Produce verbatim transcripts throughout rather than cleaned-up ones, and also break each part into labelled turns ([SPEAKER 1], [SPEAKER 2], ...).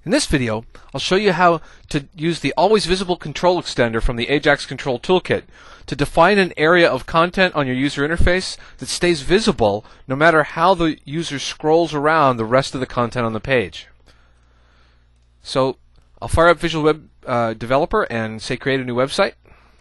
[SPEAKER 1] In this video, I'll show you how to use the Always Visible Control Extender from the Ajax Control Toolkit to define an area of content on your user interface that stays visible no matter how the user scrolls around the rest of the content on the page. So, I'll fire up Visual Web uh, Developer and say create a new website.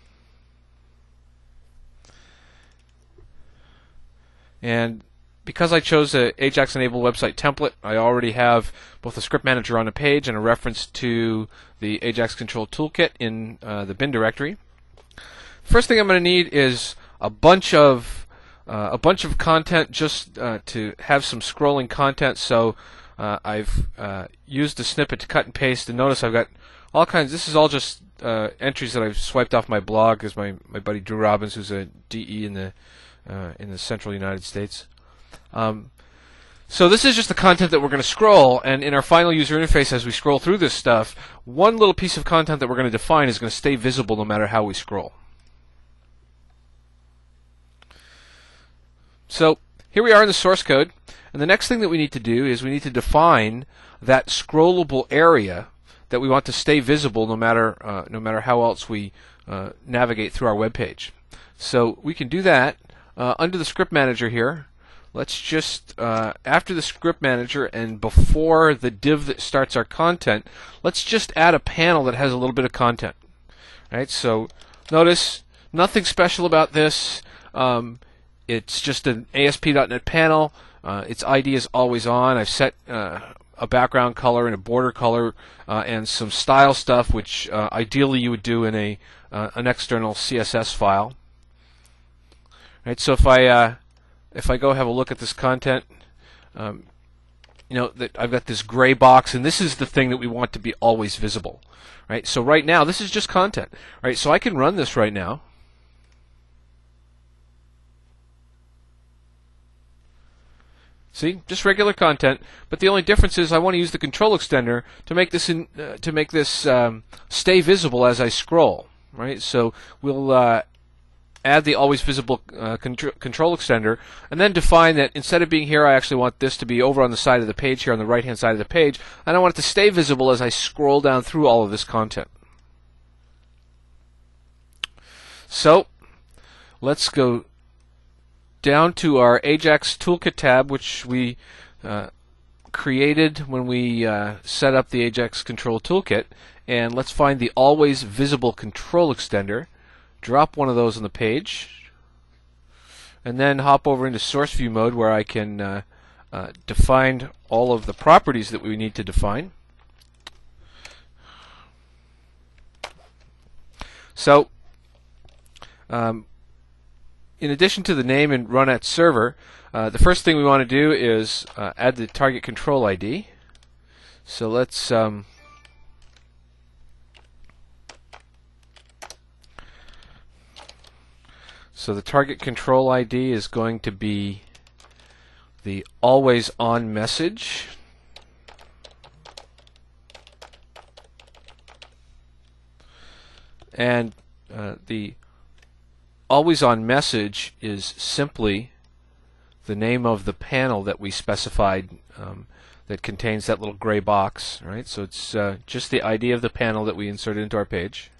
[SPEAKER 1] And because I chose a Ajax enabled website template, I already have both a script manager on the page and a reference to the Ajax Control Toolkit in uh, the bin directory. First thing I'm going to need is a bunch of uh, a bunch of content just uh, to have some scrolling content. So uh, I've uh, used a snippet to cut and paste, and notice I've got all kinds. This is all just uh, entries that I've swiped off my blog, as my my buddy Drew Robbins, who's a D E in the uh, in the central United States. Um, so this is just the content that we're going to scroll, and in our final user interface as we scroll through this stuff, one little piece of content that we're going to define is going to stay visible no matter how we scroll. So here we are in the source code, and the next thing that we need to do is we need to define that scrollable area that we want to stay visible no matter uh, no matter how else we uh, navigate through our web page. So we can do that uh, under the script manager here. Let's just, uh, after the script manager and before the div that starts our content, let's just add a panel that has a little bit of content. Right? So notice nothing special about this. Um, it's just an A S P dot net panel. Uh, its I D is always on. I've set uh, a background color and a border color uh, and some style stuff, which uh, ideally you would do in a uh, an external C S S file. Right? So if I uh, If I go have a look at this content, um, you know that I've got this gray box, and this is the thing that we want to be always visible, right? So right now, this is just content, right? So I can run this right now. See, just regular content, but the only difference is I want to use the control extender to make this in, uh, to make this um, stay visible as I scroll, right? So we'll uh, add the always visible uh, contr control extender, and then define that instead of being here, I actually want this to be over on the side of the page here, on the right hand side of the page, and I want it to stay visible as I scroll down through all of this content. So let's go down to our Ajax Toolkit tab, which we uh, created when we uh, set up the Ajax Control Toolkit, and let's find the always visible control extender. Drop one of those on the page, and then hop over into source view mode where I can uh, uh, define all of the properties that we need to define. So, um, in addition to the name and run at server, uh, the first thing we want to do is uh, add the target control I D. So let's um, So the target control I D is going to be the always on message. And uh, the always on message is simply the name of the panel that we specified um, that contains that little gray box. Right? So it's uh, just the I D of the panel that we inserted into our page.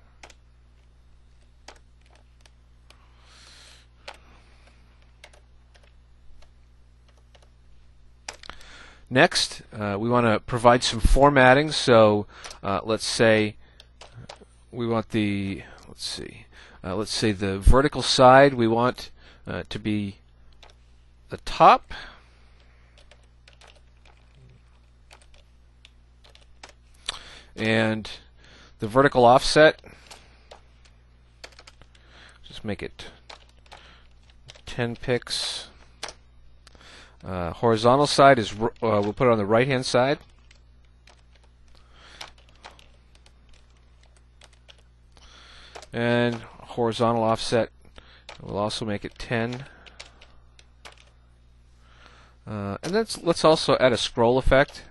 [SPEAKER 1] Next, uh, we want to provide some formatting. So uh, let's say we want the let's see, uh, let's say the vertical side we want uh, to be the top, and the vertical offset, just make it ten pixels. Uh, horizontal side is uh, we'll put it on the right hand side, and horizontal offset we'll also make it ten. Uh, and let's let's also add a scroll effect,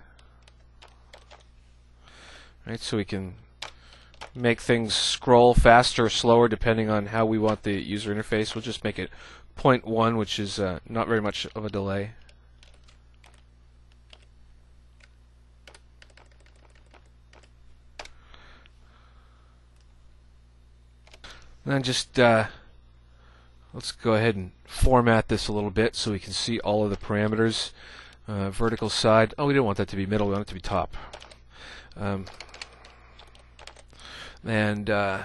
[SPEAKER 1] right? So we can make things scroll faster or slower depending on how we want the user interface. We'll just make it zero point one, which is uh, not very much of a delay. And then just uh, let's go ahead and format this a little bit so we can see all of the parameters. Uh, vertical side. Oh, we don't want that to be middle. We want it to be top. Um, and uh,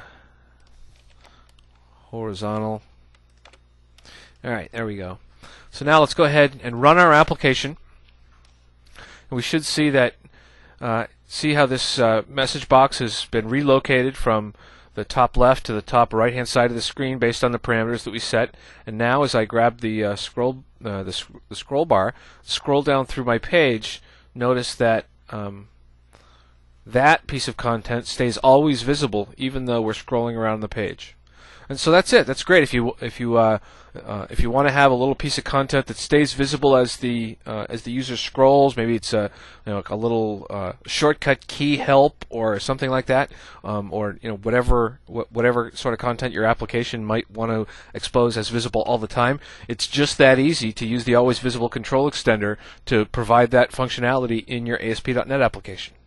[SPEAKER 1] horizontal. All right, there we go. So now let's go ahead and run our application. And we should see that. Uh, see how this uh, message box has been relocated from the top left to the top right hand side of the screen based on the parameters that we set. And now as I grab the uh, scroll uh, the, sc the scroll bar, scroll down through my page, notice that um, that piece of content stays always visible even though we're scrolling around the page. And so that's it. That's great. If you if you uh, uh, if you want to have a little piece of content that stays visible as the uh, as the user scrolls, maybe it's a you know a little uh, shortcut key help or something like that, um, or you know whatever wh whatever sort of content your application might want to expose as visible all the time. It's just that easy to use the Always Visible control extender to provide that functionality in your A S P dot net application.